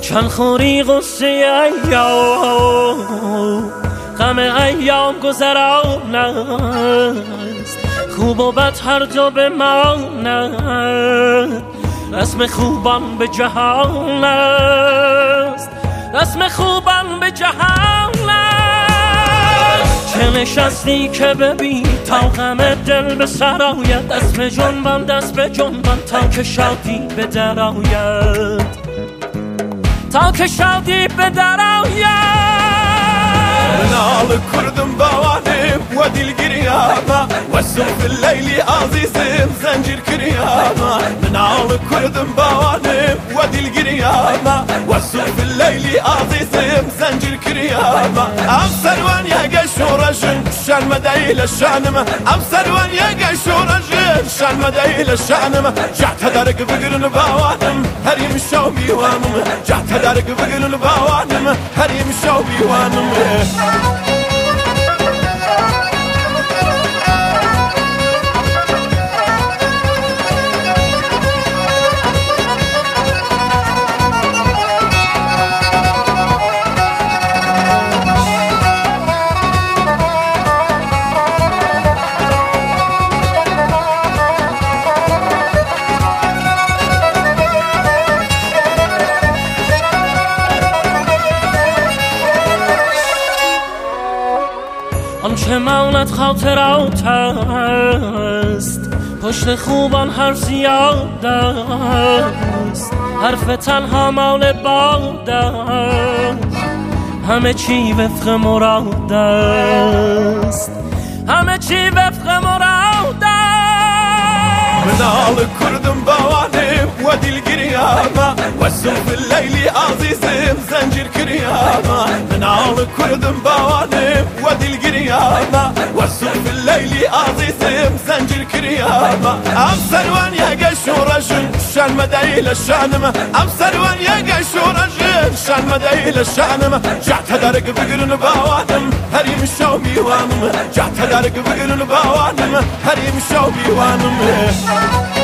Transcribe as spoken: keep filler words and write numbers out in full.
روشن خوری غصه ایام، غم ایام گذران است، خوب و بد هر جا بماند، رسم خوبان به جهان است، رسم خوبان به جهان است. چه نشستی که ببین تا غم دل به سر آید، دست به جنبان دست به جنبان تا که شادی به در آید، تا که شادی به در آید. منال كردم بوانم ودي القريامة والسم في الليل عزيزم زنجير كريامة. منال كردم بوانم ودي القريامة والسم في الليل عزيزم زنجير كريامة. ام سلوان يا قشورجن شان مدايل الشانمة، ام سلوان يا قشورجن شان مدايل الشانمة. جعت هدارك بقرن بوانم هريم الشوبي وانم، جعت هدارك بقرن بوانم هريم الشوبي وانم. آنچه ماند خاطرات است، پشت خوبان حرف زیاد است، حرف تنها مال باد است، همه چی وفق مراد است، همه چی وفق مراد است. منال كردم بوانم ودي القريامة والسم في الليل عزيزم زنجير كريامة. منال كردم بوانم ودي القريامة والسم في الليل عزيزم زنجير كريامة. ام سلوان يا قشورجن شان مدايل الشانمة، ام سلوان يا قشورجن شان مدايل الشانمة. جعت هدارك بقرن بوانم هريم الشوبي وانم، جعت هدارك بقرن بوانم هريم الشوبي وانم.